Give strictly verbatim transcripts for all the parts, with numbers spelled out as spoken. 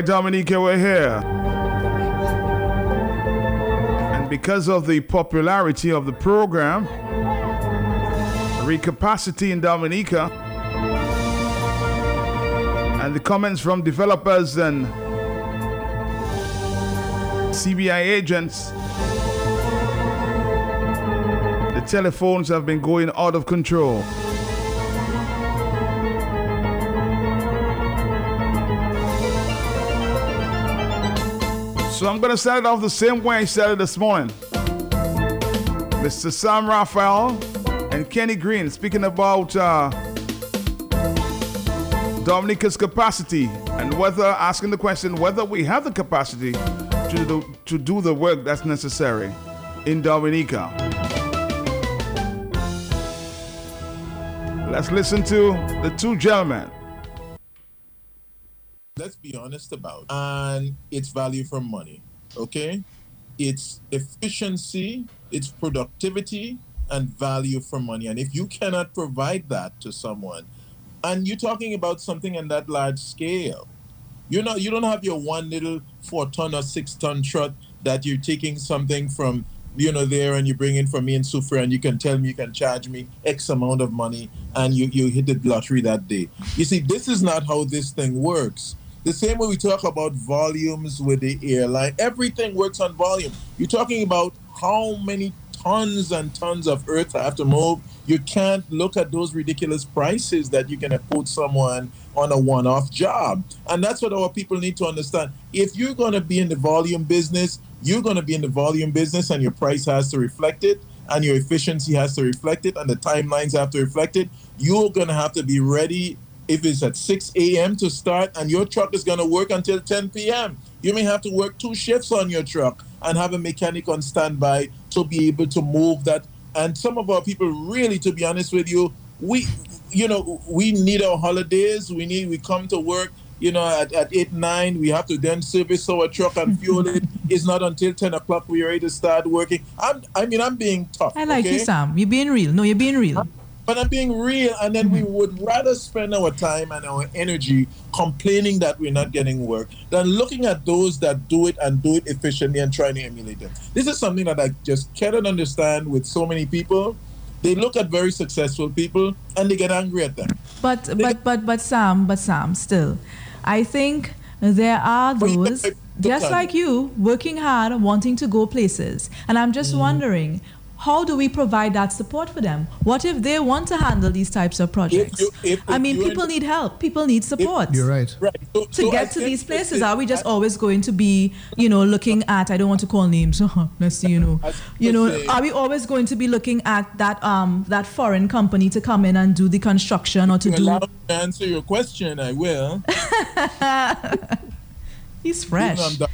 Dominica, we're here. And because of the popularity of the program, Recapacity in Dominica, and the comments from developers and C B I agents, the telephones have been going out of control. So I'm going to start it off the same way I started this morning. Mister Sam Raphael and Kenny Green speaking about uh, Dominica's capacity and whether, asking the question whether we have the capacity to do, to do the work that's necessary in Dominica. Let's listen to the two gentlemen. Let's be honest about it. And it's value for money, okay? It's efficiency, it's productivity, and value for money. And if you cannot provide that to someone, and you're talking about something on that large scale, you're not, you don't have your one little four-ton or six-ton truck that you're taking something from, you know, there and you bring in from me in Sufra and you can tell me you can charge me X amount of money and you, you hit the lottery that day. You see, this is not how this thing works. The same way we talk about volumes with the airline, everything works on volume. You're talking about how many tons and tons of earth I have to move. You can't look at those ridiculous prices that you can put someone on a one-off job. And that's what our people need to understand. If you're going to be in the volume business, you're going to be in the volume business and your price has to reflect it and your efficiency has to reflect it and the timelines have to reflect it. You're going to have to be ready if it's at six a.m. to start and your truck is going to work until ten p.m. You may have to work two shifts on your truck and have a mechanic on standby to be able to move that. And some of our people really, to be honest with you, we, you know, we need our holidays. We need, we come to work, you know, at, at eight, nine, we have to then service our truck and fuel it. It's not until ten o'clock we're ready to start working. I'm, I mean, I'm being tough. I like okay? you, Sam. You're being real. No, you're being real. But I'm being real, and then we would rather spend our time and our energy complaining that we're not getting work than looking at those that do it and do it efficiently and trying to emulate them. This is something that I just cannot understand with so many people. They look at very successful people and they get angry at them. But they but but but Sam, but Sam, still, I think there are those just like you working hard, wanting to go places, and I'm just mm. wondering, how do we provide that support for them? What if they want to handle these types of projects? If you, if, if I mean, people need help. People need support. If, you're right. Right. So, to so get I to these places, I, are we just I, always going to be, you know, looking at, I don't want to call names, let's see, you know, you know, say, are we always going to be looking at that um that foreign company to come in and do the construction or to do... Allow me to answer your question, I will. He's fresh.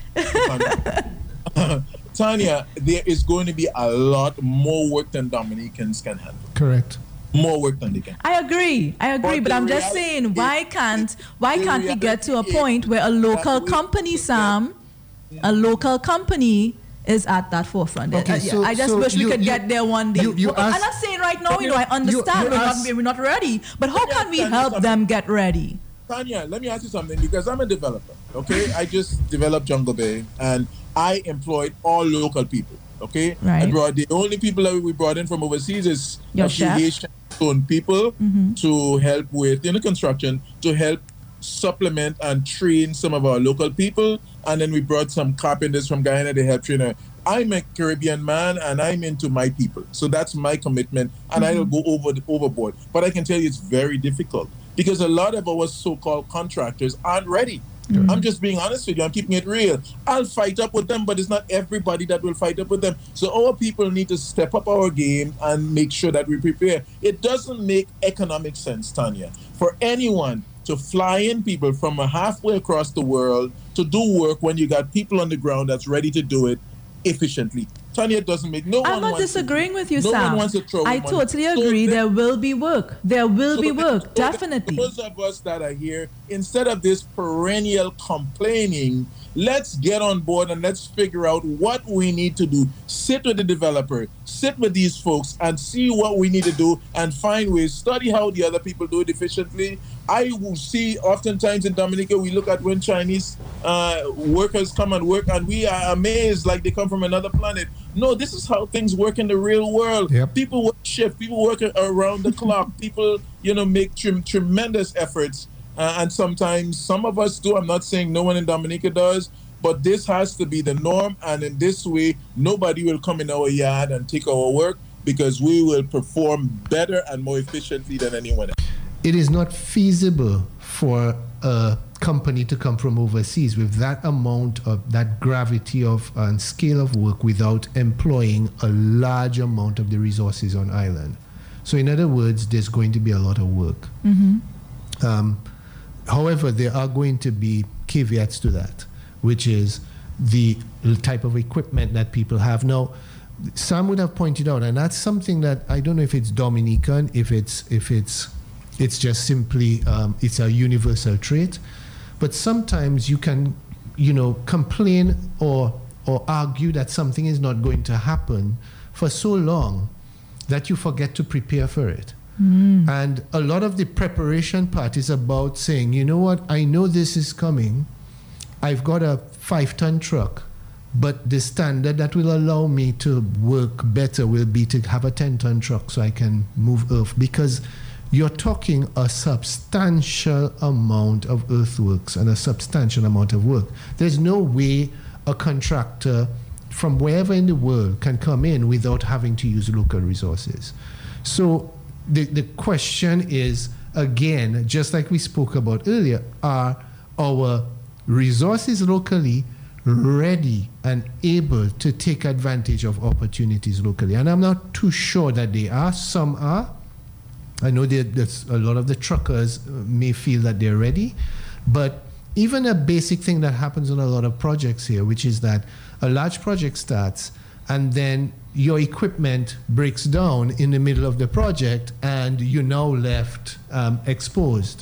Tanya, there is going to be a lot more work than Dominicans can handle. Correct. More work than they can. I agree. I agree. But, but I'm just saying, why can't why can't we get to a point where a local company, Sam, a local company is at that forefront? Okay, so, I just so wish you, we could you, get there one day. You, you well, I'm not saying right now, you know, I understand you, you we're, ask, not, we're not ready. But how can we help them get ready? Tanya, let me ask you something, because I'm a developer, okay? I just developed Jungle Bay, and I employed all local people, okay? Right. I brought the only people that we brought in from overseas is your chef, Haitian people mm-hmm. to help with you know construction, to help supplement and train some of our local people, and then we brought some carpenters from Guyana to help train. I'm a Caribbean man, and I'm into my people, so that's my commitment, and mm-hmm. I'll go over the, overboard. But I can tell you, it's very difficult because a lot of our so-called contractors aren't ready. Mm-hmm. I'm just being honest with you. I'm keeping it real. I'll fight up with them, but it's not everybody that will fight up with them. So our people need to step up our game and make sure that we prepare. It doesn't make economic sense, Tanya, for anyone to fly in people from a halfway across the world to do work when you got people on the ground that's ready to do it efficiently. Tanya, it doesn't make no I'm one not disagreeing to, with you, no Sam. One wants to throw I money. totally agree. So there will be work. There will so be work, so definitely. Those of us that are here, instead of this perennial complaining, let's get on board and let's figure out what we need to do. Sit with the developer, sit with these folks and see what we need to do and find ways. Study how the other people do it efficiently, I will see oftentimes in Dominica, we look at when Chinese uh, workers come and work, and we are amazed like they come from another planet. No, this is how things work in the real world. Yep. People work shift, people work around the clock. People, you know, make tre- tremendous efforts. Uh, and sometimes some of us do. I'm not saying no one in Dominica does, but this has to be the norm. And in this way, nobody will come in our yard and take our work, because we will perform better and more efficiently than anyone else. It is not feasible for a company to come from overseas with that amount of that gravity of and scale of work without employing a large amount of the resources on island. So in other words, there's going to be a lot of work. Mm-hmm. Um, however, there are going to be caveats to that, which is the type of equipment that people have. Now, Sam would have pointed out, and that's something that I don't know if it's Dominican, if it's if it's it's just simply um, it's a universal trait, but sometimes you can, you know, complain or or argue that something is not going to happen for so long that you forget to prepare for it. Mm. And a lot of the preparation part is about saying, you know what, I know this is coming. I've got a five-ton truck, but the standard that will allow me to work better will be to have a ten-ton truck so I can move earth, because you're talking a substantial amount of earthworks and a substantial amount of work. There's no way a contractor from wherever in the world can come in without having to use local resources. So the, the question is, again, just like we spoke about earlier, are our resources locally ready and able to take advantage of opportunities locally? And I'm not too sure that they are. Some are. I know that there's a lot of the truckers may feel that they're ready, but even a basic thing that happens on a lot of projects here, which is that a large project starts and then your equipment breaks down in the middle of the project and you're now left um, exposed.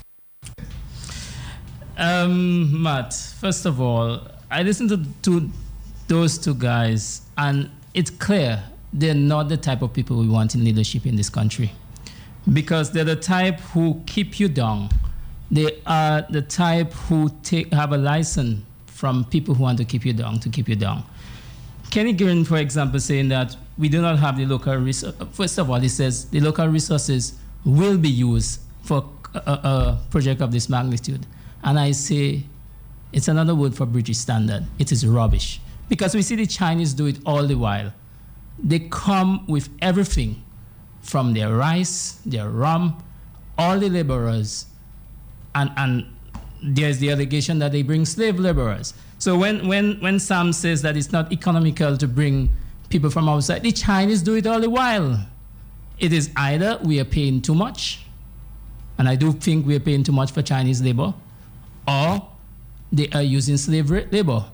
Um, Matt, first of all, I listened to, to those two guys, and it's clear they're not the type of people we want in leadership in this country, because they're the type who keep you down. They are the type who take have a license from people who want to keep you down, to keep you down. Kenny Green, for example, saying that we do not have the local resources. First of all, he says the local resources will be used for a, a project of this magnitude. And I say, it's another word for British standard. It is rubbish. Because we see the Chinese do it all the while. They come with everything, from their rice, their rum, all the laborers, and, and there's the allegation that they bring slave laborers. So when, when, when Sam says that it's not economical to bring people from outside, the Chinese do it all the while. It is either we are paying too much, and I do think we are paying too much for Chinese labor, or they are using slave labor.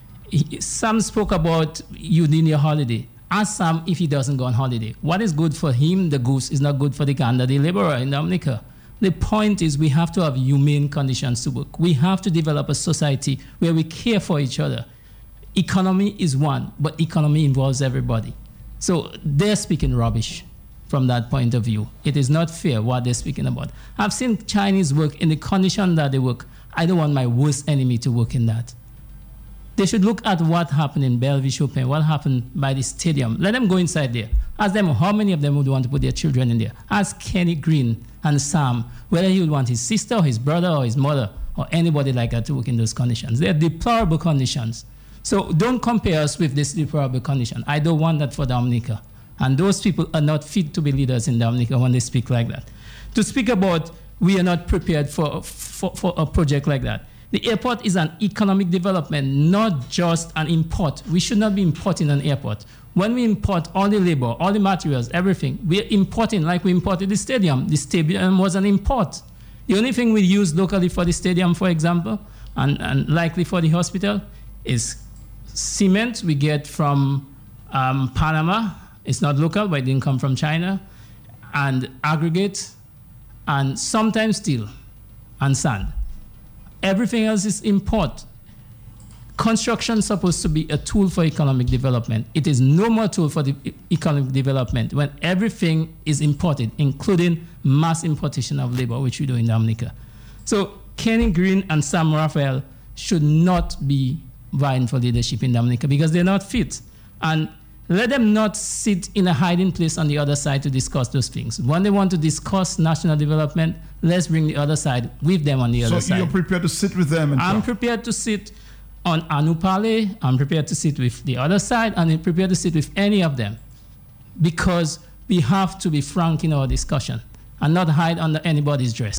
Sam spoke about you need your holiday. Ask Sam if he doesn't go on holiday. What is good for him, the goose, is not good for the gander, the laborer in Dominica. The point is we have to have humane conditions to work. We have to develop a society where we care for each other. Economy is one, but economy involves everybody. So they're speaking rubbish from that point of view. It is not fair what they're speaking about. I've seen Chinese work in the condition that they work. I don't want my worst enemy to work in that. They should look at what happened in Bellevue Chopin, what happened by the stadium. Let them go inside there. Ask them how many of them would want to put their children in there. Ask Kenny Green and Sam whether he would want his sister or his brother or his mother or anybody like that to work in those conditions. They're deplorable conditions. So don't compare us with this deplorable condition. I don't want that for Dominica. And those people are not fit to be leaders in Dominica when they speak like that. To speak about we are not prepared for, for, for a project like that. The airport is an economic development, not just an import. We should not be importing an airport. When we import all the labor, all the materials, everything, we're importing like we imported the stadium. The stadium was an import. The only thing we use locally for the stadium, for example, and, and likely for the hospital, is cement we get from um, Panama. It's not local, but it didn't come from China. And aggregate, and sometimes steel and sand. Everything else is import. Construction is supposed to be a tool for economic development. It is no more tool for the economic development when everything is imported, including mass importation of labor, which we do in Dominica. So Kenny Green and Sam Raphael should not be vying for leadership in Dominica because they're not fit. And let them not sit in a hiding place on the other side to discuss those things. When they want to discuss national development, let's bring the other side with them on the so other side. So you're prepared to sit with them? And I'm talk. prepared to sit on Anupale. I'm prepared to sit with the other side, and I'm prepared to sit with any of them because we have to be frank in our discussion and not hide under anybody's dress.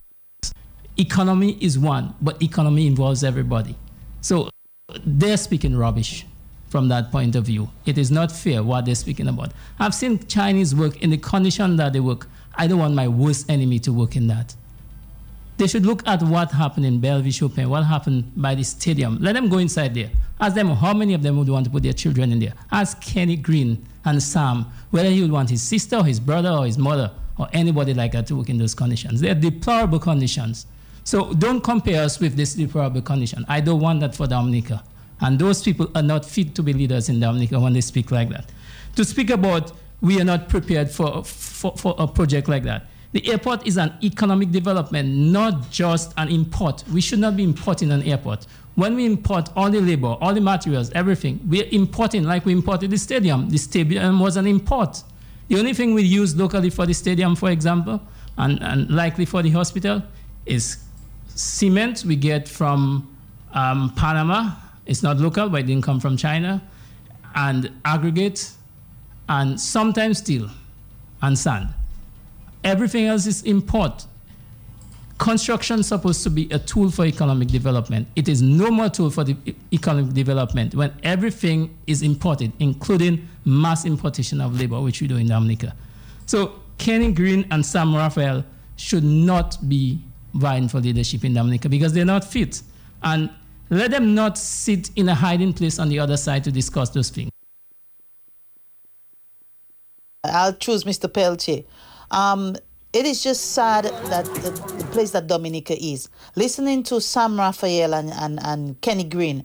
Economy is one, but economy involves everybody. So they're speaking rubbish. From that point of view, it is not fair what they're speaking about. I've seen Chinese work in the condition that they work. I don't want my worst enemy to work in that. They should look at what happened in Bellevue Chopin, what happened by the stadium. Let them go inside there. Ask them how many of them would want to put their children in there. Ask Kenny Green and Sam whether he would want his sister or his brother or his mother or anybody like that to work in those conditions. They're deplorable conditions. So don't compare us with this deplorable condition. I don't want that for Dominica. And those people are not fit to be leaders in Dominica when they speak like that. To speak about we are not prepared for, for, for a project like that. The airport is an economic development, not just an import. We should not be importing an airport. When we import all the labor, all the materials, everything, we're importing like we imported the stadium. The stadium was an import. The only thing we use locally for the stadium, for example, and, and likely for the hospital, is cement we get from um, Panama. It's not local, but it didn't come from China, and aggregate, and sometimes steel and sand. Everything else is import. Construction is supposed to be a tool for economic development. It is no more tool for the economic development when everything is imported, including mass importation of labor, which we do in Dominica. So Kenny Green and Sam Raphael should not be vying for leadership in Dominica because they're not fit. And let them not sit in a hiding place on the other side to discuss those things. I'll choose Mister Peltier. Um, it is just sad that the, the place that Dominica is. Listening to Sam Raphael and, and, and Kenny Green,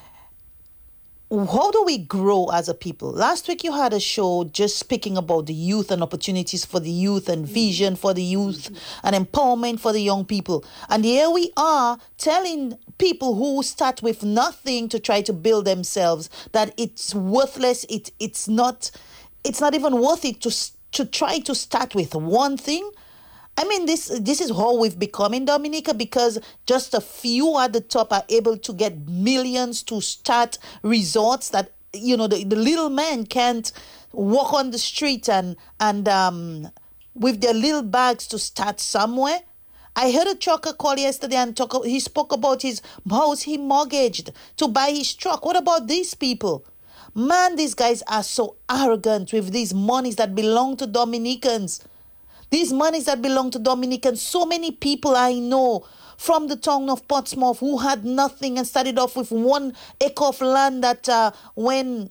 how do we grow as a people? Last week you had a show just speaking about the youth and opportunities for the youth and vision for the youth and empowerment for the young people. And here we are telling people who start with nothing to try to build themselves that it's worthless. It it's not it's not even worth it to to try to start with one thing. I mean, this this is how we've become in Dominica because just a few at the top are able to get millions to start resorts that, you know, the, the little man can't walk on the street and, and um, with their little bags to start somewhere. I heard a trucker call yesterday and talk, he spoke about his house he mortgaged to buy his truck. What about these people? Man, these guys are so arrogant with these monies that belong to Dominicans. These monies that belong to Dominicans, so many people I know from the town of Portsmouth who had nothing and started off with one acre of land that uh, when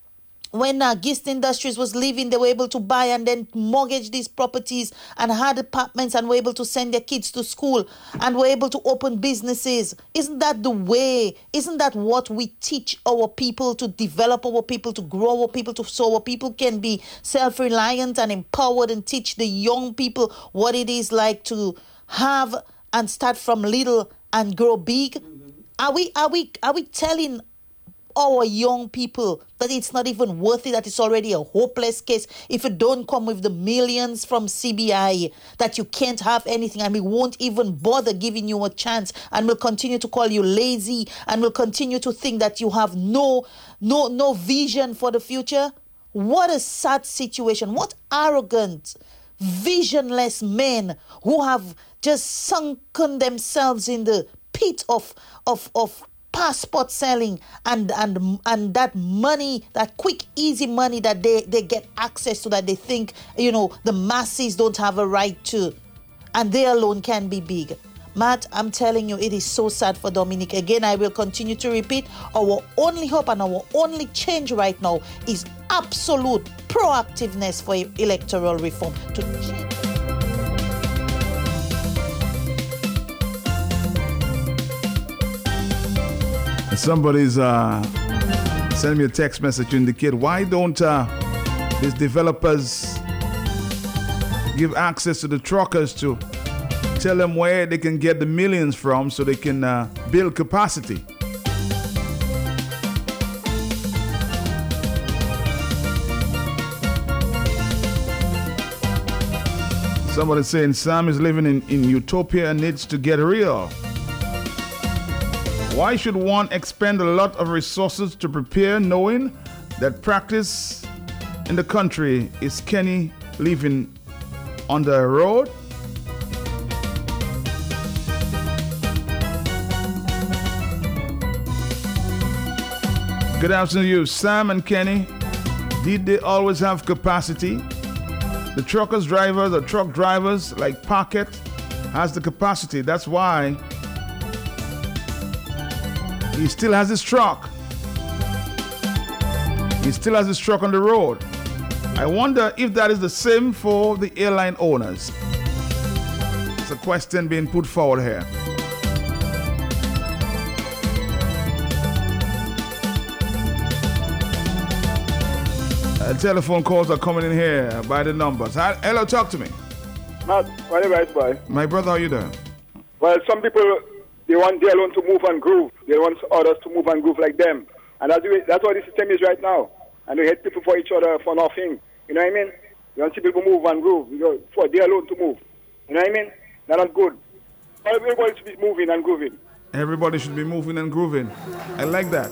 when uh, Gist Industries was leaving, they were able to buy and then mortgage these properties and had apartments and were able to send their kids to school and were able to open businesses. Isn't that the way? Isn't that what we teach our people to develop our people, to grow our people, to so our people can be self-reliant and empowered and teach the young people what it is like to have and start from little and grow big? Are we, are we, are we telling our young people that it's not even worth it, that it's already a hopeless case if you don't come with the millions from C B I, that you can't have anything and we won't even bother giving you a chance and we'll continue to call you lazy and we'll continue to think that you have no no no vision for the future? What a sad situation. What arrogant, visionless men who have just sunken themselves in the pit of of of passport selling and and and that money, that quick, easy money that they, they get access to, that they think, you know, the masses don't have a right to, and they alone can be big. Matt, I'm telling you, it is so sad for Dominic. Again, I will continue to repeat, our only hope and our only change right now is absolute proactiveness for electoral reform to change. Somebody's uh, sending me a text message to indicate why don't uh, these developers give access to the truckers to tell them where they can get the millions from so they can uh, build capacity. Somebody saying Sam is living in, in utopia and needs to get real. Why should one expend a lot of resources to prepare knowing that practice in the country is Kenny living on the road? Good afternoon to you, Sam and Kenny. Did they always have capacity? The truckers drivers, the truck drivers like Pocket has the capacity. That's why he still has his truck. He still has his truck on the road. I wonder if that is the same for the airline owners. It's a question being put forward here. Uh, telephone calls are coming in here by the numbers. Hello, talk to me. Matt, what advice, boy? My brother, how you doing? Well, some people, they want their own to move and groove. They want others to move and groove like them. And that's, the way, that's what the system is right now. And we hate people for each other for nothing. You know what I mean? You want to see people move and groove. You know, for their own to move. You know what I mean? That's not good. Everybody should be moving and grooving. Everybody should be moving and grooving. I like that.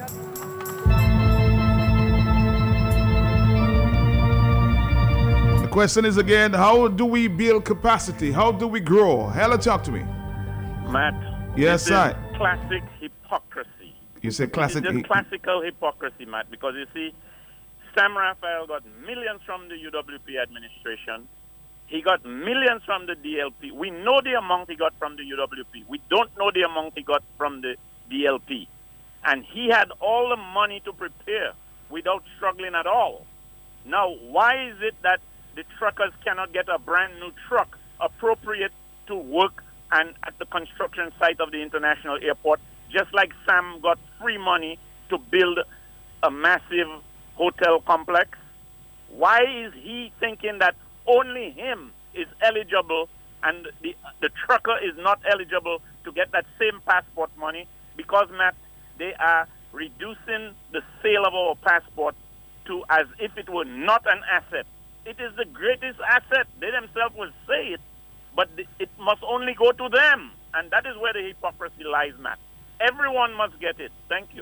The question is again, how do we build capacity? How do we grow? Hello, talk to me. Matt. Yes, sir. Classic hypocrisy. You say classic. It's just classical hypocrisy, Matt, because you see, Sam Raphael got millions from the U W P administration. He got millions from the D L P. We know the amount he got from the U W P. We don't know the amount he got from the D L P. And he had all the money to prepare without struggling at all. Now, why is it that the truckers cannot get a brand new truck appropriate to work and at the construction site of the international airport, just like Sam got free money to build a massive hotel complex? Why is he thinking that only him is eligible and the the trucker is not eligible to get that same passport money? Because, Matt, they are reducing the sale of our passport to as if it were not an asset. It is the greatest asset. They themselves will say it, but it must only go to them. And that is where the hypocrisy lies, Matt. Everyone must get it. Thank you.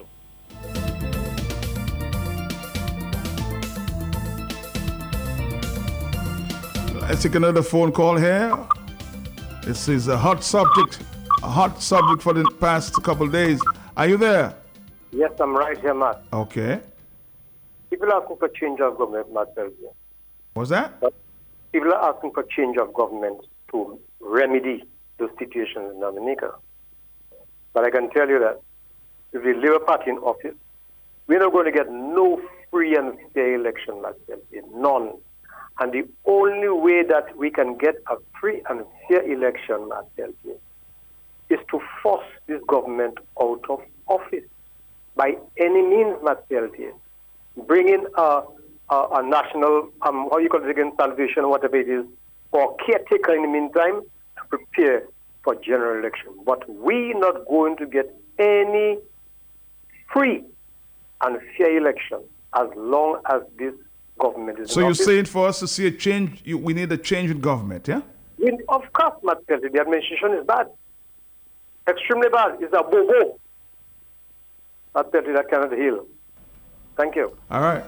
Let's take another phone call here. This is a hot subject, a hot subject for the past couple of days. Are you there? Yes, I'm right here, Matt. Okay. People are asking for change of government, Matt. What's that? But people are asking for change of government to remedy those situations in Dominica. But I can tell you that if the Labour Party in office, we're not going to get no free and fair election, Matt. None. And the only way that we can get a free and fair election, Matt, is to force this government out of office by any means, Matt. Bring in a, a, a national, um, how you call it again, salvation, whatever it is, or caretaker in the meantime to prepare for general election. But we're not going to get any free and fair election as long as this government is So in you're office. saying for us to see a change, you, we need a change in government, yeah? We, of course, Matt, the administration is bad. Extremely bad. It's a bobo. Matt, that cannot heal. Thank you. All right.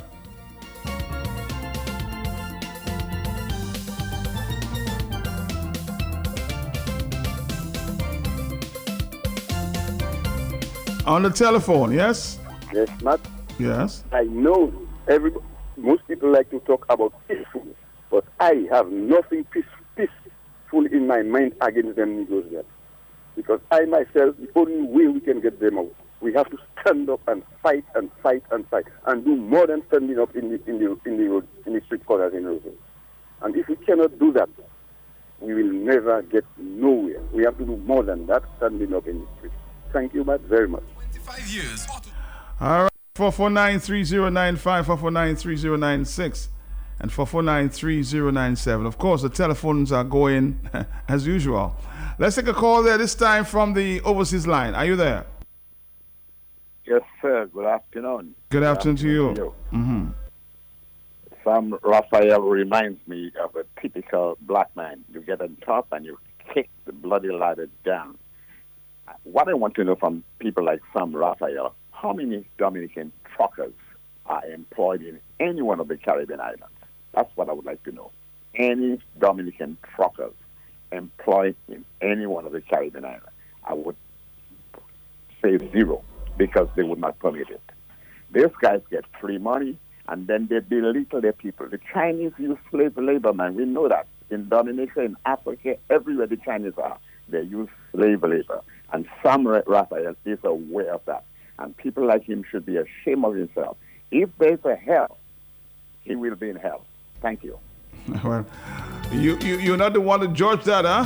On the telephone, yes? Yes, Matt. Yes. I know every, most people like to talk about peaceful, but I have nothing peace, peaceful in my mind against them Negroes there. Because I myself, the only way we can get them out, we have to stand up and fight and fight and fight and do more than standing up in the in the in the road, in the street corners in Roseville. And if we cannot do that, we will never get nowhere. We have to do more than that, standing up in the street. Thank you, Matt, very much. twenty-five years. All right, four four nine, three zero nine five, four four nine, three zero nine six, and four four nine, three zero nine seven. Of course, the telephones are going as usual. Let's take a call there, this time from the overseas line. Are you there? Yes, sir. Good afternoon. Good afternoon, Good afternoon to you. you. Mm-hmm. Sam Raphael reminds me of a typical black man. You get on top and you kick the bloody ladder down. What I want to know from people like Sam Raphael, how many Dominican truckers are employed in any one of the Caribbean islands? That's what I would like to know. Any Dominican truckers employed in any one of the Caribbean islands? I would say zero, because they would not permit it. These guys get free money, and then they belittle their people. The Chinese use slave labor, man. We know that. In Dominica, in Africa, everywhere the Chinese are, they use slave labor. And Sam Raphael is aware of that. And people like him should be ashamed of himself. If there's a hell, he will be in hell. Thank you. Well, you, you, you're not the one to judge that, huh?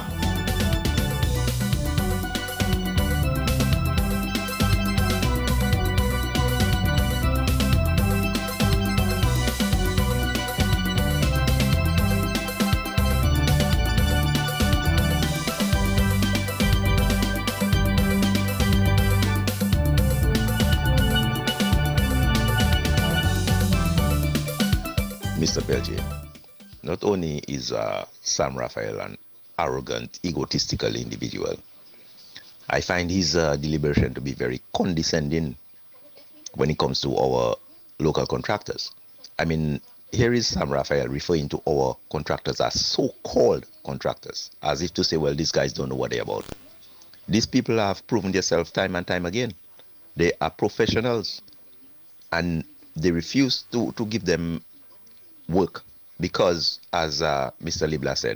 Mister Peltier, not only is uh, Sam Raphael an arrogant, egotistical individual, I find his uh, deliberation to be very condescending when it comes to our local contractors. I mean, here is Sam Raphael referring to our contractors as so-called contractors, as if to say, well, these guys don't know what they're about. These people have proven themselves time and time again. They are professionals, and they refuse to, to give them work because, as uh, Mister Libla said,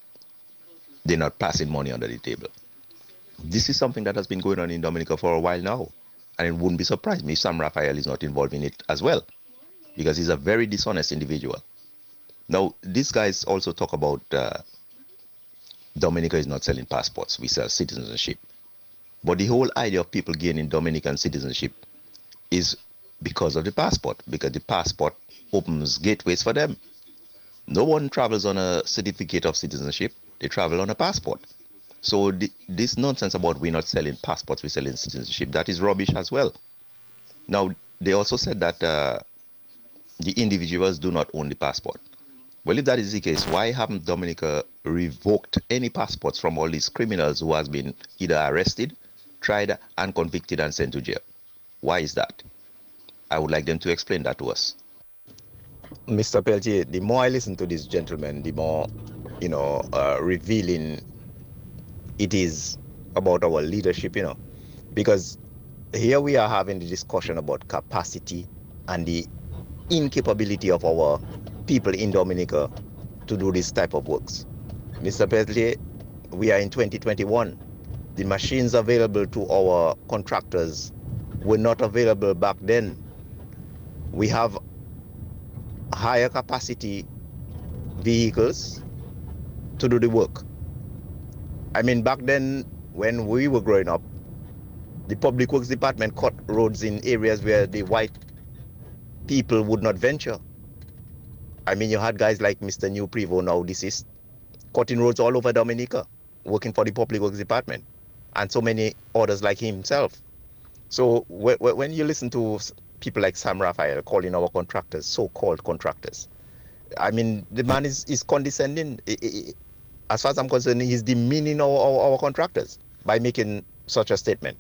they're not passing money under the table. This is something that has been going on in Dominica for a while now, and it wouldn't be surprised me if Sam Raphael is not involved in it as well, because he's a very dishonest individual. Now, these guys also talk about uh, Dominica is not selling passports, we sell citizenship. But the whole idea of people gaining Dominican citizenship is because of the passport, because the passport opens gateways for them. No one travels on a certificate of citizenship, they travel on a passport. So the, this nonsense about we're not selling passports, we're selling citizenship, that is rubbish as well. Now, they also said that uh, the individuals do not own the passport. Well, if that is the case, why haven't Dominica revoked any passports from all these criminals who has been either arrested, tried, and convicted and sent to jail? Why is that? I would like them to explain that to us. Mister Peltier, the more I listen to this gentleman, the more, you know, uh, revealing it is about our leadership, you know, because here we are having the discussion about capacity and the incapability of our people in Dominica to do this type of works. Mister Peltier, we are in twenty twenty-one. The machines available to our contractors were not available back then. We have higher capacity vehicles to do the work. I mean, back then, when we were growing up, the Public Works Department cut roads in areas where the white people would not venture. I mean, you had guys like Mister New Prevo, now deceased, cutting roads all over Dominica, working for the Public Works Department, and so many others like himself. So when you listen to people like Sam Raphael calling our contractors so-called contractors, I mean, the man is, is condescending. As far as I'm concerned, he's demeaning our, our, our contractors by making such a statement.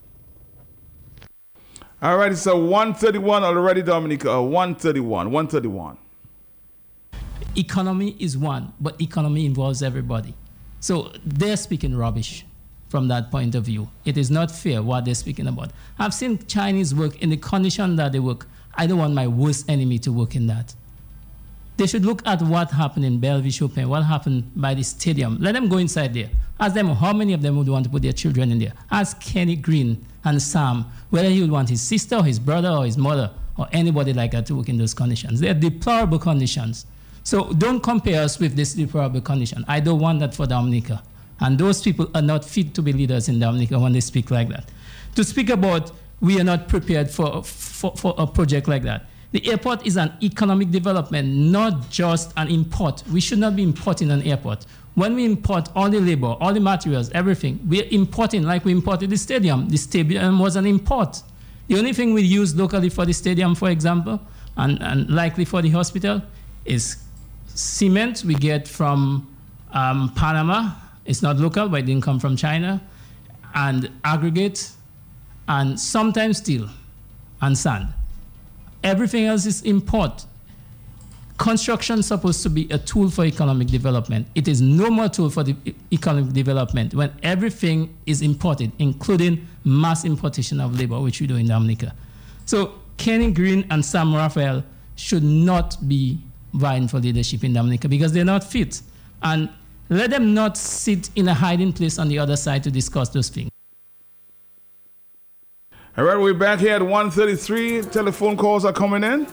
All right, it's a one thirty-one already, Dominica. A one thirty-one, one thirty-one. Economy is one, but economy involves everybody. So they're speaking rubbish from that point of view. It is not fair what they're speaking about. I've seen Chinese work in the condition that they work. I don't want my worst enemy to work in that. They should look at what happened in Bellevue Chopin, what happened by the stadium. Let them go inside there. Ask them how many of them would want to put their children in there. Ask Kenny Green and Sam whether he would want his sister or his brother or his mother or anybody like that to work in those conditions. They're deplorable conditions. So don't compare us with this deplorable condition. I don't want that for Dominica. And those people are not fit to be leaders in Dominica when they speak like that. To speak about we are not prepared for, for, for a project like that. The airport is an economic development, not just an import. We should not be importing an airport. When we import all the labor, all the materials, everything, we're importing like we imported the stadium. The stadium was an import. The only thing we use locally for the stadium, for example, and, and likely for the hospital, is cement we get from um, Panama. It's not local, but it didn't come from China. And aggregate, and sometimes steel and sand. Everything else is import. Construction is supposed to be a tool for economic development. It is no more tool for the e- economic development when everything is imported, including mass importation of labor, which we do in Dominica. So Kenny Green and Sam Raphael should not be vying for leadership in Dominica because they're not fit. And let them not sit in a hiding place on the other side to discuss those things. All right, we're back here at one thirty-three. Telephone calls are coming in.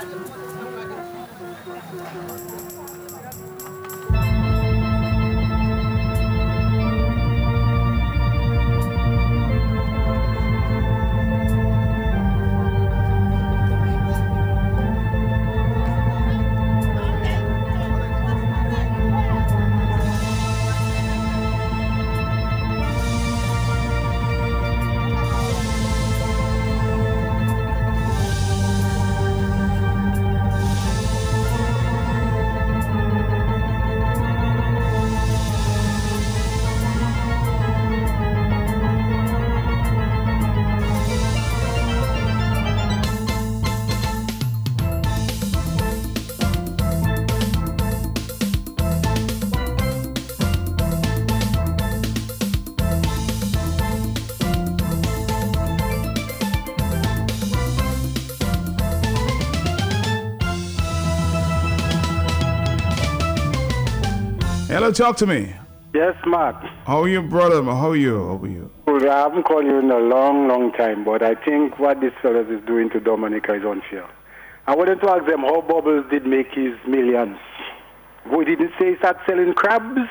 Hello, talk to me. Yes, Mark. How are you, brother? How are you? How are you? Well, I haven't called you in a long, long time, but I think what this fellow is doing to Dominica is unfair. I wanted to ask them how Bubbles did make his millions. We didn't say he started selling crabs.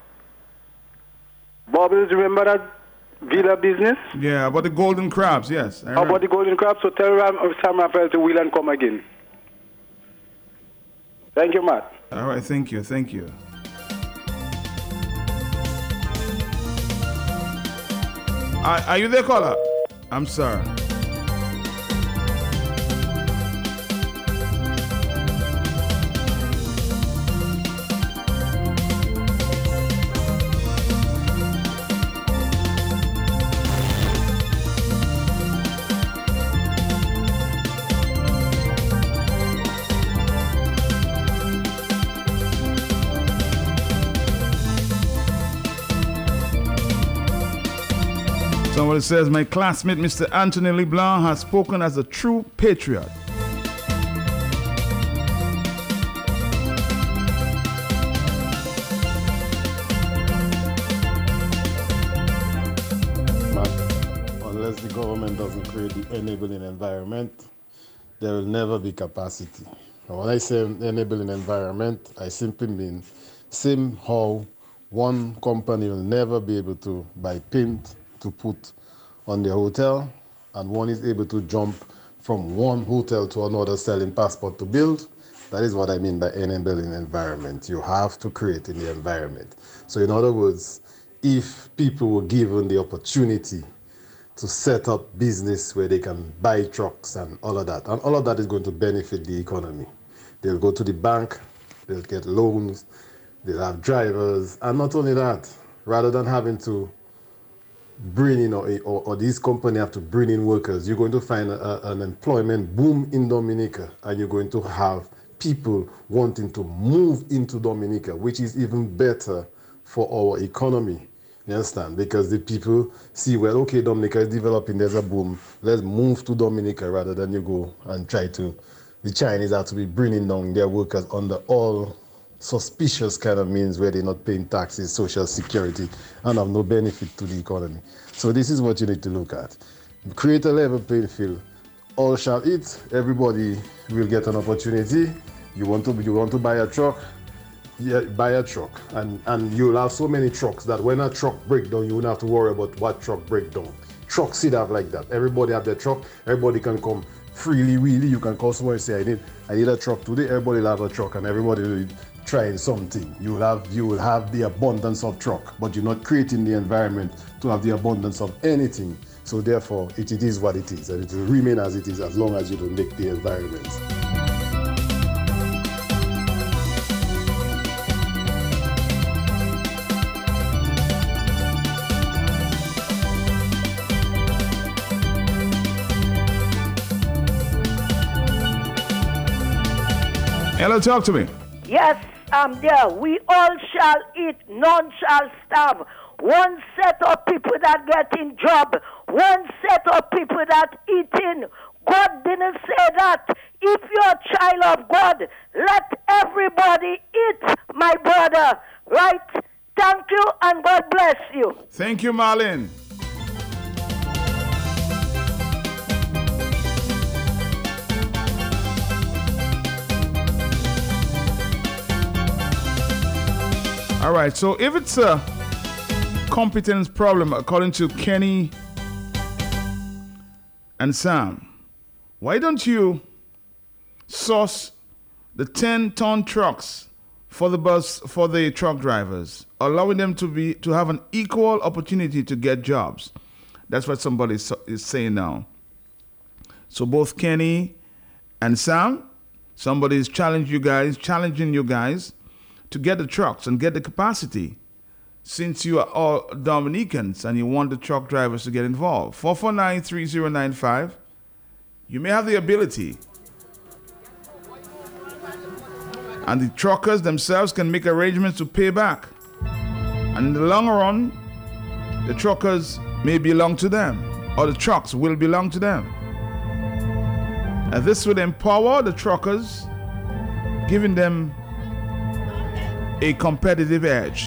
Bubbles, remember that villa business? Yeah, about the golden crabs, yes. How about the golden crabs? So tell Ram, Sam Raphael to wheel and come again. Thank you, Matt. All right, thank you, thank you. Are, are you there, caller? I'm sorry. Somebody says, my classmate, Mister Anthony LeBlanc, has spoken as a true patriot. But unless the government doesn't create the enabling environment, there will never be capacity. And when I say enabling environment, I simply mean same how one company will never be able to buy paint to put on their hotel, and one is able to jump from one hotel to another selling passport to build. That is what I mean by enabling environment. You have to create in the environment. So in other words, if people were given the opportunity to set up business where they can buy trucks and all of that, and all of that is going to benefit the economy. They'll go to the bank, they'll get loans, they'll have drivers, and not only that, rather than having to bring in, or, or, or these companies have to bring in workers, you're going to find a, an employment boom in Dominica, and you're going to have people wanting to move into Dominica, which is even better for our economy. You understand? Because the people see, well, okay, Dominica is developing, there's a boom, let's move to Dominica rather than you go and try to, the Chinese have to be bringing down their workers under all suspicious kind of means where they're not paying taxes, social security, and have no benefit to the economy. So this is what you need to look at. Create a level playing field. All shall eat. Everybody will get an opportunity. You want to you want to buy a truck? Yeah, buy a truck. And and you'll have so many trucks that when a truck breaks down, you won't have to worry about what truck breaks down. truck sit have like that. Everybody have their truck. Everybody can come freely, really. You can call somebody and say, I need, I need a truck today. Everybody will have a truck and everybody will try something. You will have, you will have the abundance of truck, but you're not creating the environment to have the abundance of anything. So therefore, it, it is what it is, and it will remain as it is as long as you don't make the environment. Hello, talk to me. Yes, I'm there. We all shall eat, none shall starve. One set of people that getting job, one set of people that eating. God didn't say that. If you're a child of God, let everybody eat, my brother. Right? Thank you and God bless you. Thank you, Marlene. All right, so if it's a competence problem, according to Kenny and Sam, why don't you source the ten-ton trucks for the bus for the truck drivers, allowing them to be to have an equal opportunity to get jobs? That's what somebody is saying now. So both Kenny and Sam, somebody is challenging you guys, challenging you guys. to get the trucks and get the capacity, since you are all Dominicans and you want the truck drivers to get involved. four four nine, three zero nine five. You may have the ability. And the truckers themselves can make arrangements to pay back. And in the long run, the truckers may belong to them, or the trucks will belong to them. And this would empower the truckers, giving them a competitive edge.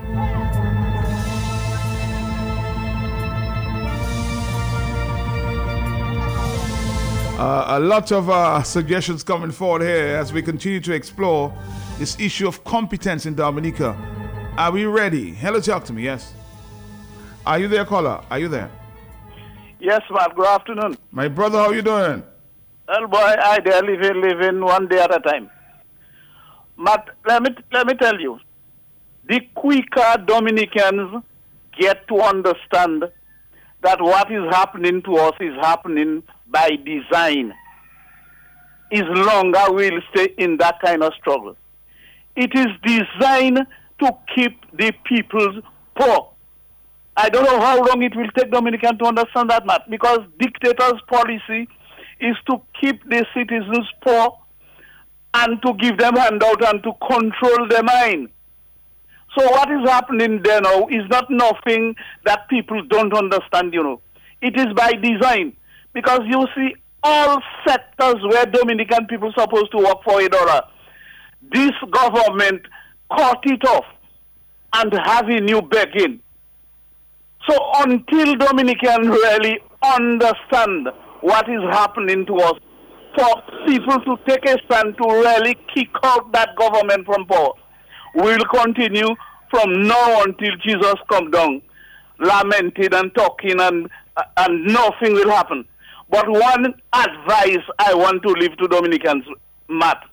Uh, a lot of uh, suggestions coming forward here as we continue to explore this issue of competence in Dominica. Are we ready? Hello, talk to me, yes. Are you there, caller? Are you there? Yes, Matt. Good afternoon. My brother, how you doing? Well, boy, I there living, living one day at a time. Matt, let me, let me tell you, the quicker Dominicans get to understand that what is happening to us is happening by design, is longer we'll stay in that kind of struggle. It is designed to keep the people poor. I don't know how long it will take Dominicans to understand that, Matt, because dictators' policy is to keep the citizens poor and to give them handout and to control their mind. So what is happening there now is not nothing that people don't understand, you know. It is by design. Because you see, all sectors where Dominican people are supposed to work for a dollar, this government cut it off and having you begging. So until Dominicans really understand what is happening to us, for people to take a stand to really kick out that government from power, we'll continue from now until Jesus come down, lamenting and talking, and and nothing will happen. But one advice I want to leave to Dominicans, Matt.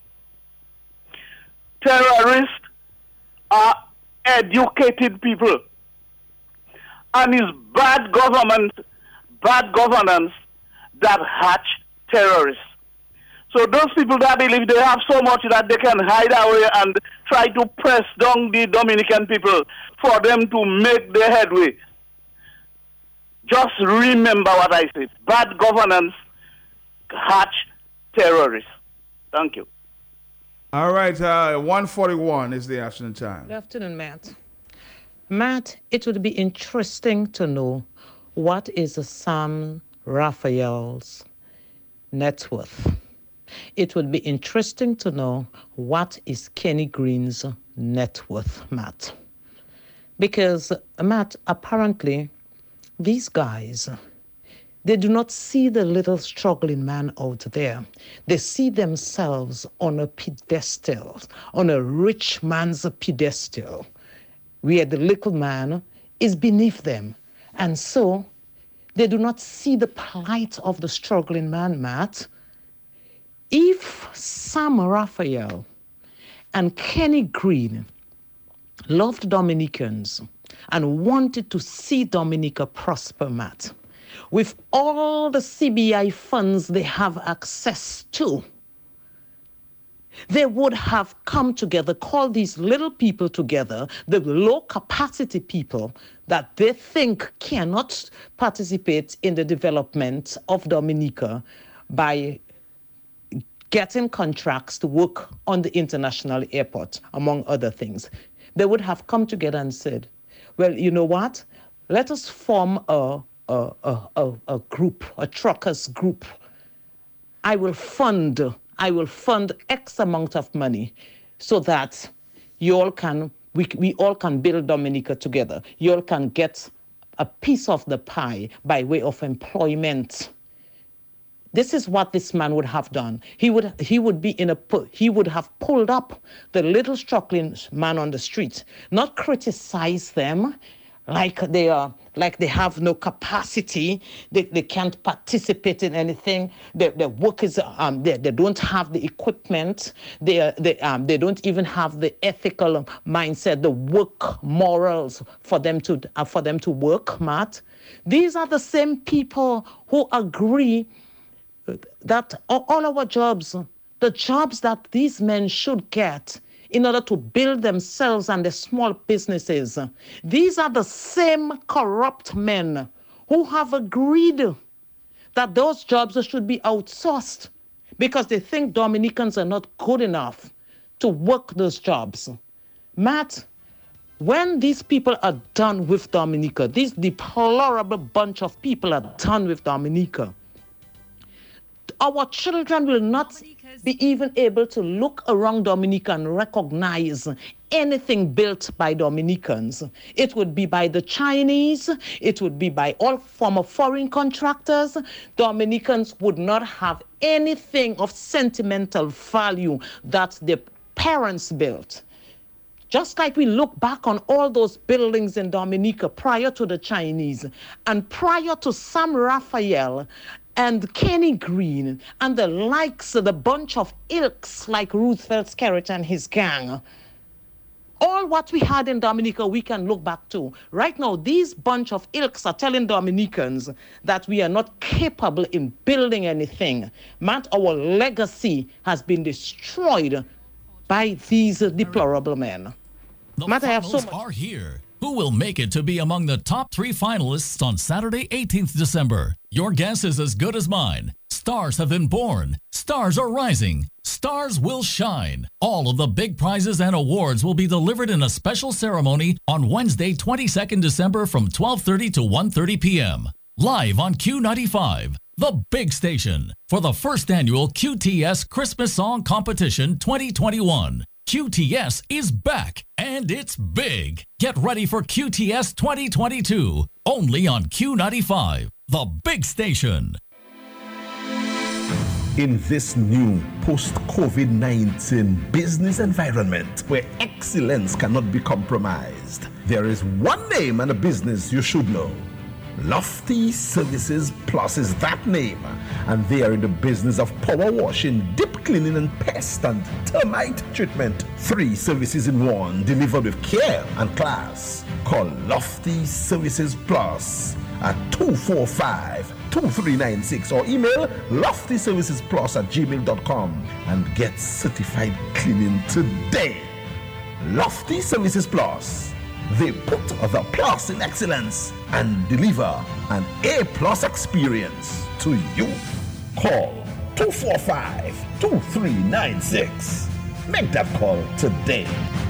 Terrorists are educated people. And it's bad government, bad governance that hatch terrorists. So those people that believe they have so much that they can hide away and try to press down the Dominican people for them to make their headway. Just remember what I said. Bad governance hatch terrorists. Thank you. All right, uh, one forty-one is the afternoon time. Good afternoon, Matt. Matt, it would be interesting to know what is Sam Raphael's net worth. It would be interesting to know what is Kenny Green's net worth, Matt. Because, Matt, apparently, these guys, they do not see the little struggling man out there. They see themselves on a pedestal, on a rich man's pedestal, where the little man is beneath them. And so They do not see the plight of the struggling man, Matt. If Sam Raphael and Kenny Green loved Dominicans and wanted to see Dominica prosper, Matt, with all the C B I funds they have access to, they would have come together, called these little people together, the low-capacity people that they think cannot participate in the development of Dominica by getting contracts to work on the international airport, among other things. They would have come together and said, well, you know what? Let us form a, a, a, a, a group, a truckers group. I will fund, I will fund X amount of money so that you all can, we, we all can build Dominica together. You all can get a piece of the pie by way of employment. This is what this man would have done. He would he would be in a he would have pulled up the little struggling man on the street, not criticize them like they are like they have no capacity, they, they can't participate in anything. Their, their work is um they, they don't have the equipment, they they um they don't even have the ethical mindset, the work morals for them to uh, for them to work, Matt. These are the same people who agree that all our jobs, the jobs that these men should get in order to build themselves and their small businesses, these are the same corrupt men who have agreed that those jobs should be outsourced because they think Dominicans are not good enough to work those jobs. Matt, when these people are done with Dominica, this deplorable bunch of people are done with Dominica, our children will not be even able to look around Dominica and recognize anything built by Dominicans. It would be by the Chinese. It would be by all former foreign contractors. Dominicans would not have anything of sentimental value that their parents built. Just like we look back on all those buildings in Dominica prior to the Chinese and prior to Sam Raphael and Kenny Green and the likes of the bunch of ilks like Roosevelt Skerritt and his gang. All what we had in Dominica, we can look back to. Right now, these bunch of ilks are telling Dominicans that we are not capable in building anything. Matt, our legacy has been destroyed by these deplorable men. The Matt, I have so finals much- are here. Who will make it to be among the top three finalists on Saturday, eighteenth December? Your guess is as good as mine. Stars have been born. Stars are rising. Stars will shine. All of the big prizes and awards will be delivered in a special ceremony on Wednesday, twenty-second December from twelve thirty to one thirty p.m. Live on Q ninety-five, the big station, for the first annual Q T S Christmas Song Competition twenty twenty-one. Q T S is back, and it's big. Get ready for Q T S twenty twenty-two, only on Q ninety-five, the big station. In this new post-COVID nineteen business environment where excellence cannot be compromised, there is one name and a business you should know. Lofty Services Plus is that name, and they are in the business of power washing, deep cleaning, and pest and termite treatment. Three services in one, delivered with care and class. Call Lofty Services Plus at two four five, two three nine six or email lofty services plus at gmail dot com and get certified cleaning today. Lofty Services Plus. They put the plus in excellence and deliver an A-plus experience to you. Call two four five, two three nine six. Make that call today.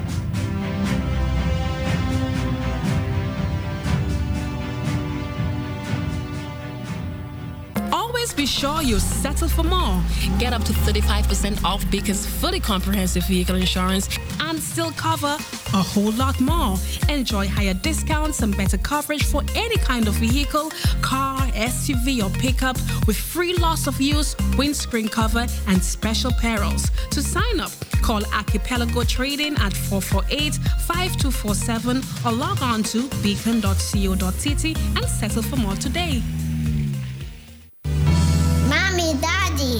Always be sure you settle for more. Get up to thirty-five percent off Beacon's fully comprehensive vehicle insurance and still cover a whole lot more. Enjoy higher discounts and better coverage for any kind of vehicle, car, S U V or pickup with free loss of use, windscreen cover and special perils. To sign up, call Archipelago Trading at four four eight, five two four seven or log on to beacon dot co dot t t and settle for more today.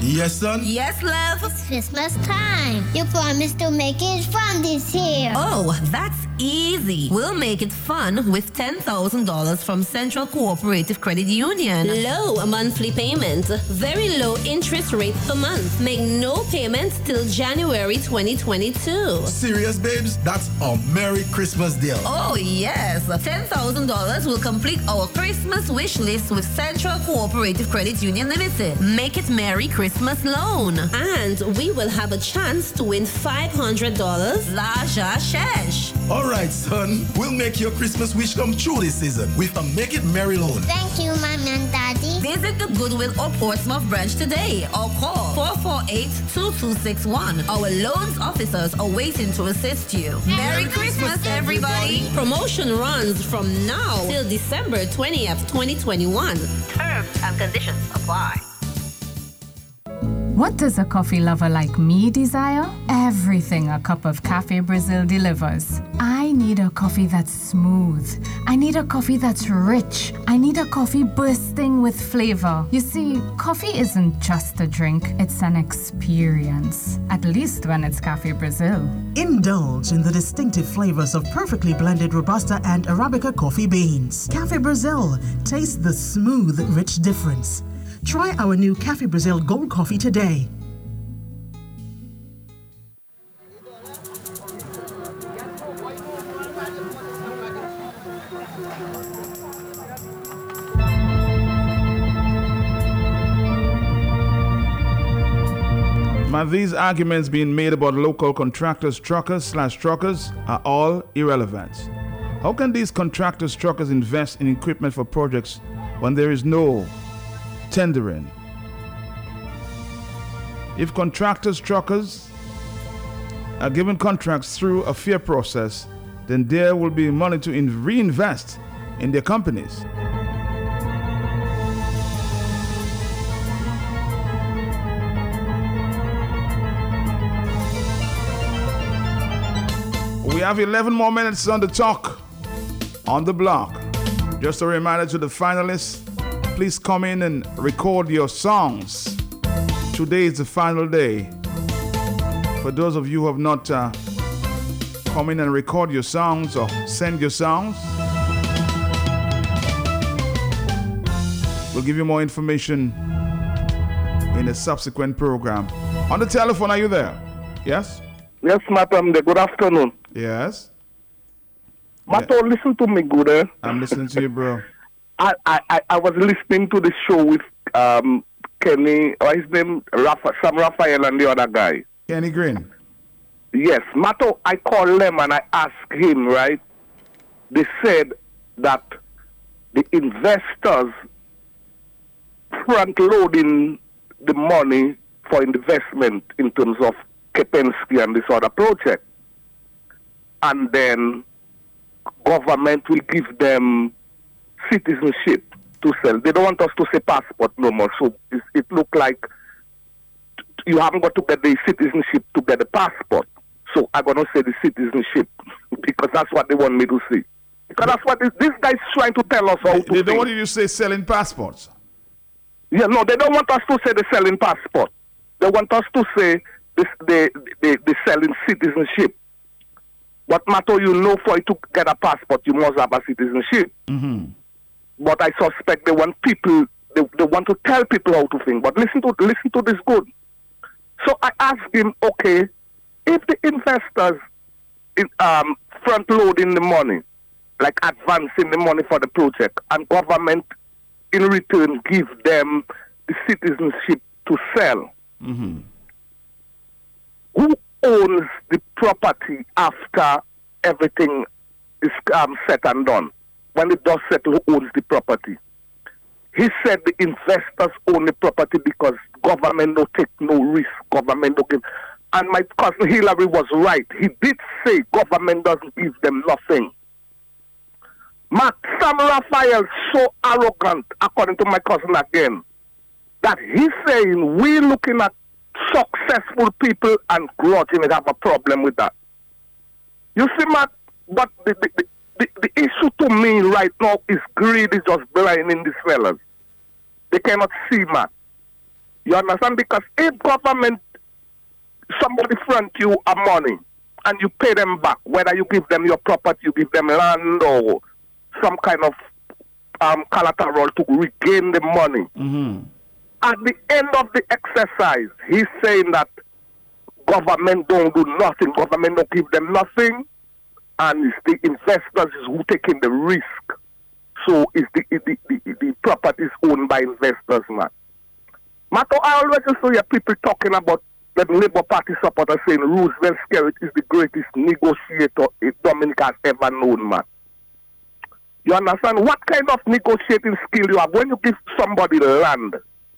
Yes, son? Yes, love? It's Christmas time. You promised to make it fun this year. Oh, that's easy. We'll make it fun with ten thousand dollars from Central Cooperative Credit Union. Low monthly payment. Very low interest rate per month. Make no payments till January twenty twenty-two. Serious, babes? That's a Merry Christmas deal. Oh, yes. ten thousand dollars will complete our Christmas wish list with Central Cooperative Credit Union Limited. Make it Merry Christmas loan. And we will have a chance to win five hundred dollars Laja Shesh. All right, son. We'll make your Christmas wish come true this season with a Make It Merry loan. Thank you, Mommy and Daddy. Visit the Goodwill or Portsmouth branch today or call four four eight, two two six one. Our loans officers are waiting to assist you. Merry, Merry Christmas, Christmas, everybody. Promotion runs from now till December twentieth, twenty twenty-one. Terms and conditions apply. What does a coffee lover like me desire? Everything a cup of Cafe Brazil delivers. I need a coffee that's smooth. I need a coffee that's rich. I need a coffee bursting with flavor. You see, coffee isn't just a drink, it's an experience. At least when it's Cafe Brazil. Indulge in the distinctive flavors of perfectly blended Robusta and Arabica coffee beans. Cafe Brazil. Taste the smooth, rich difference. Try our new Cafe Brazil Gold Coffee today. Now, these arguments being made about local contractors, truckers, slash truckers are all irrelevant. How can these contractors, truckers invest in equipment for projects when there is no tendering? If contractors, truckers are given contracts through a fair process, then there will be money to in- reinvest in their companies. We have eleven more minutes on the talk on the block. Just a reminder to the finalists, please come in and record your songs. Today is the final day. For those of you who have not uh, come in and record your songs or send your songs, we'll give you more information in a subsequent program. On the telephone, are you there? Yes? Yes, madam. Good afternoon. Yes? Mato, yeah. Listen to me, good. Eh? I'm listening to you, bro. I, I, I was listening to the show with um, Kenny, or his name, Rafa, Sam Raphael and the other guy. Kenny Green. Yes. Mato, I called them and I asked him, right? They said that the investors front-loading the money for investment in terms of Kepensky and this other project. And then government will give them citizenship to sell. They don't want us to say passport no more. So it, it look like you haven't got to get the citizenship to get the passport. So I'm going to say the citizenship because that's what they want me to see. Because that's what this, this guy's trying to tell us how they, to They don't want you to say selling passports. Yeah, no, they don't want us to say the selling passport. They want us to say this, the, the, the selling citizenship. But Mato, you know, for you to get a passport, you must have a citizenship. Mm-hmm. But I suspect they want people, they, they want to tell people how to think. But listen to listen to this good. So I asked him, okay, if the investors in, um, front loading the money, like advancing the money for the project, and government in return give them the citizenship to sell, mm-hmm. who owns the property after everything is um, set and done? When it does settle, who owns the property? He said the investors own the property because government don't take no risk, government don't give. And my cousin Hillary was right. He did say government doesn't give them nothing. Mark Sam Raphael so arrogant, according to my cousin again, that he's saying we're looking at successful people and grudging and have a problem with that. You see, Matt, but the, the, the, the issue to me right now is greed is just blinding these fellas. They cannot see, Matt. You understand? Because if government, somebody front you a money and you pay them back, whether you give them your property, you give them land or some kind of um, collateral to regain the money. Mm-hmm. At the end of the exercise, he's saying that government don't do nothing, government don't give them nothing, and it's the investors who taking the risk. So it's the, the, the, the property is owned by investors, man. Mato, I always used to hear people talking about the Labour Party supporters saying Roosevelt Skerrit is the greatest negotiator Dominica has ever known, man. You understand? What kind of negotiating skill you have? When you give somebody land,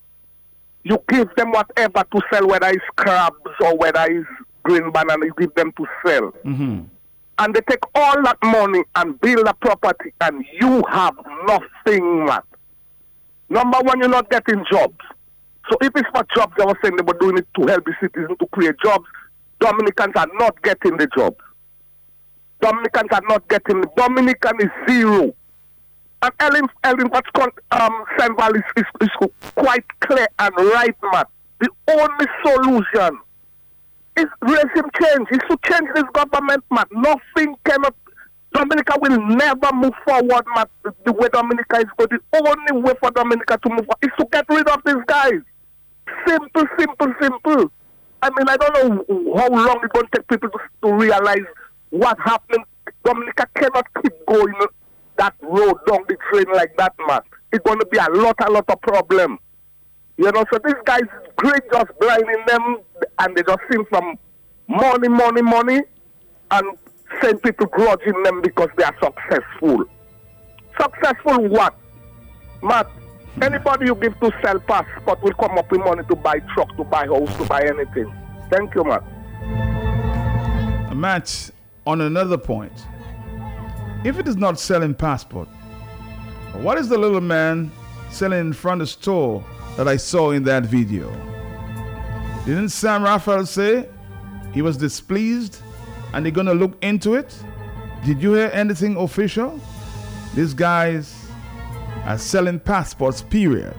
you give them whatever to sell, whether it's crabs or whether it's green banana, you give them to sell. Mm-hmm. And they take all that money and build a property, and you have nothing, man. Number one, you're not getting jobs. So if it's for jobs, I was saying they were doing it to help the citizens to create jobs. Dominicans are not getting the jobs. Dominicans are not getting. Dominican is zero. And Ellen, Ellen what's called um, Senval is, is, is quite clear and right, man. The only solution is regime change. It's to change this government, man. Nothing cannot. Dominica will never move forward, man. The way Dominica is going, the only way for Dominica to move forward is to get rid of these guys. Simple, simple, simple. I mean, I don't know how long it's going to take people to, to realize what happened. Dominica cannot keep going that road down the train like that, man. It's going to be a lot, a lot of problem. You know, so these guys, great just blinding them, and they just seem from money, money, money, and send people grudging them because they are successful. Successful what? Matt, anybody you give to sell passport will come up with money to buy truck, to buy house, to buy anything. Thank you, Matt. Matt, on another point, if it is not selling passport, what is the little man selling in front of the store that I saw in that video? Didn't Sam Raphael say he was displeased and they're going to look into it? Did you hear anything official? These guys are selling passports, period.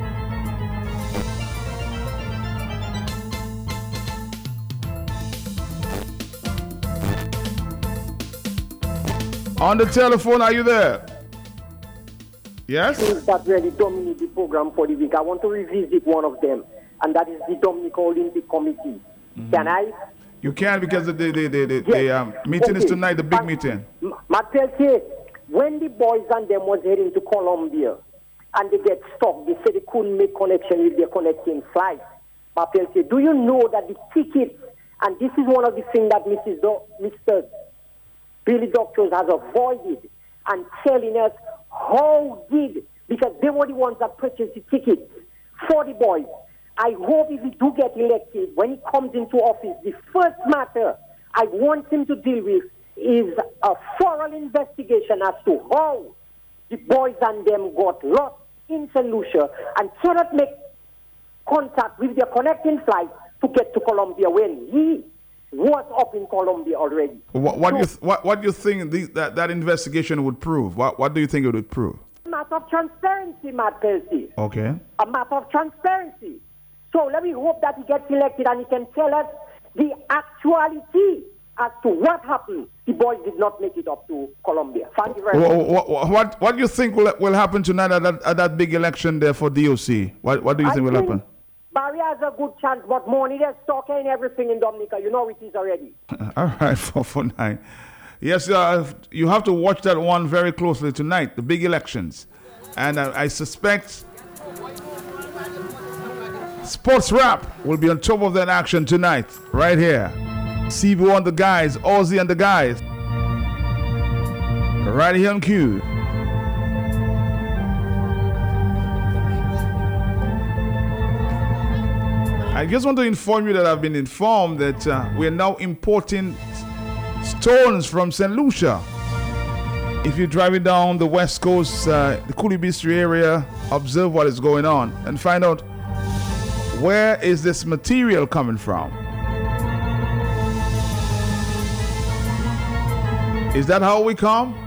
On the telephone, are you there? Yes? Things that really dominate the program for the week. I want to revisit one of them, and that is the Dominica Olympic Committee. Mm-hmm. Can I? You can, because the, the, the, the, the, yes. the um, meeting okay. is tonight, the big meeting. Martel, when the boys and them was heading to Colombia, and they get stuck, they said they couldn't make connection with their connecting flight. Martel, do you know that the tickets, and this is one of the things that Missus Do, Mister Billy Doctors has avoided and telling us how did, because they were the ones that purchased the tickets for the boys. I hope if he do get elected, when he comes into office, the first matter I want him to deal with is a thorough investigation as to how the boys and them got lost in Saint Lucia and cannot make contact with their connecting flight to get to Colombia when he was up in Colombia already. What, what so, do you th- what, what do you think the, that that investigation would prove? What what do you think it would prove? A matter of transparency, Matt Percy. Okay. A matter of transparency. So let me hope that he gets elected and he can tell us the actuality as to what happened. The boys did not make it up to Colombia. Thank you very what, much. What, what, what do you think will will happen tonight at that, at that big election there for D O C? What what do you I think will think happen? Barry has a good chance, but money, there's talking everything in Dominica. You know it is already. All right, four four nine. Yes, uh, you have to watch that one very closely tonight, the big elections. And uh, I suspect Sports Rap will be on top of that action tonight, right here. C B O and the guys, Ozzy and the guys. Right here on Q. I just want to inform you that I've been informed that uh, we are now importing stones from Saint Lucia. If you're driving down the west coast, uh, the Cooley Bistro area, observe what is going on and find out where is this material coming from. Is that how we come?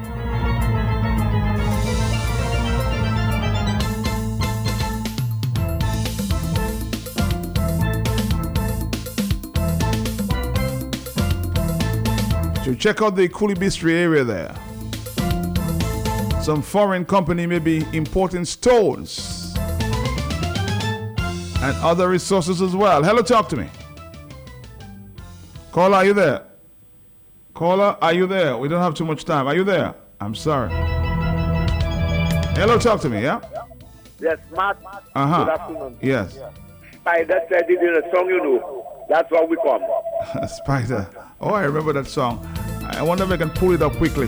You check out the Kulibistri area there. Some foreign company may be importing stones and other resources as well. Hello, talk to me. Caller, are you there? Caller, are you there? We don't have too much time. Are you there? I'm sorry. Hello, talk to me, yeah? Yes, Matt. Uh-huh. Good afternoon. Yes. Spider said it in a song, you know. That's how we come. Spider. Oh, I remember that song. I wonder if I can pull it up quickly.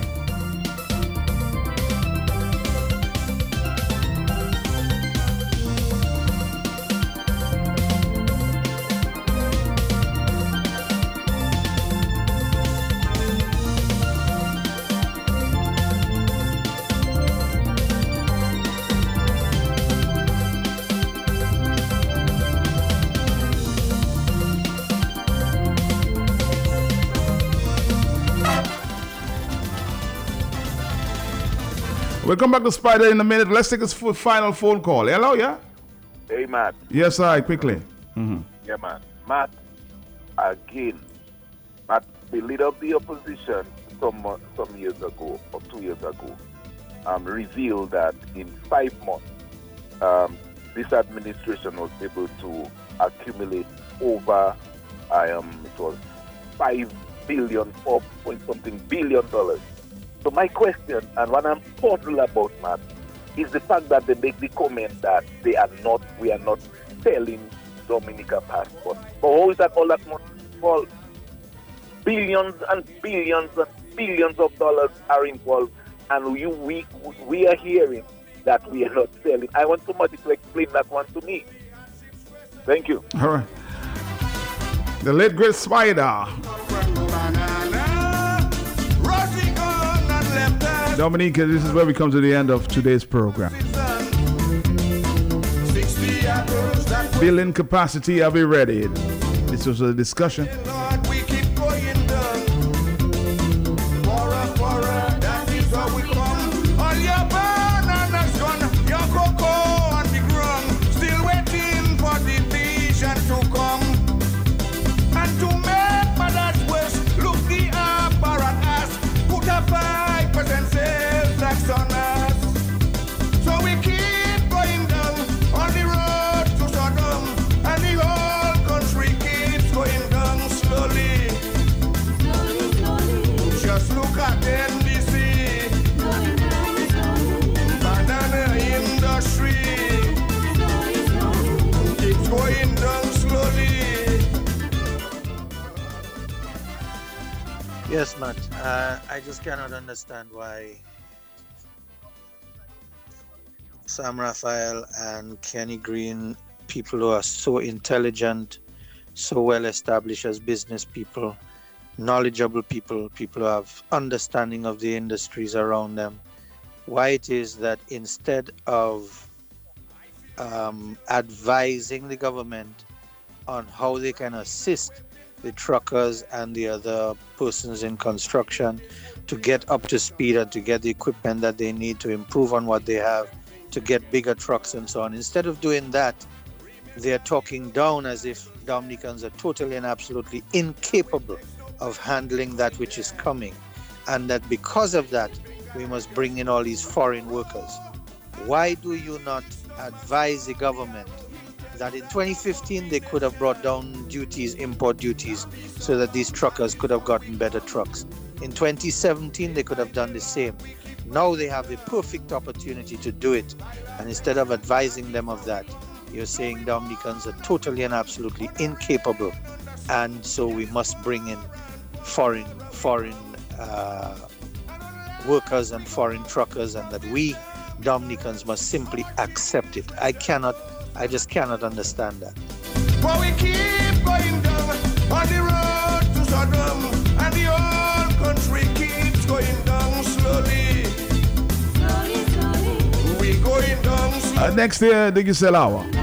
We'll come back to Spider in a minute. Let's take a f- final phone call. Hello, yeah? Hey, Matt. Yes, I quickly. Mm-hmm. Yeah, man. Matt, again, Matt, the leader of the opposition some uh, some years ago, or two years ago, um, revealed that in five months, um, this administration was able to accumulate over, um, it was five billion, four point something billion dollars. So my question, and what I'm puzzled about, Matt, is the fact that they make the comment that they are not, we are not selling Dominica passports. But how is that all that much fault? Billions and billions and billions of dollars are involved, and you, we we are hearing that we are not selling. I want somebody to explain that one to me. Thank you. All right. The late great Spider. Dominica, this is where we come to the end of today's program. Building capacity, are we ready? This was a discussion. Yes, Matt. Uh, I just cannot understand why Sam Raphael and Kenny Green, people who are so intelligent, so well established as business people, knowledgeable people, people who have understanding of the industries around them, why it is that instead of um, advising the government on how they can assist the truckers and the other persons in construction to get up to speed and to get the equipment that they need to improve on what they have, to get bigger trucks and so on. Instead of doing that, they're talking down as if Dominicans are totally and absolutely incapable of handling that which is coming, and that because of that, we must bring in all these foreign workers. Why do you not advise the government that in twenty fifteen they could have brought down duties, import duties, so that these truckers could have gotten better trucks? In twenty seventeen they could have done the same. Now they have the perfect opportunity to do it, and instead of advising them of that, you're saying Dominicans are totally and absolutely incapable, and so we must bring in foreign foreign uh, workers and foreign truckers, and that we Dominicans must simply accept it. I cannot I just cannot understand that. But we keep going down on the road to Sodom, and the whole country keeps going down slowly. Slowly, slowly. We going down slowly. Uh, next year, the Giselle Hour.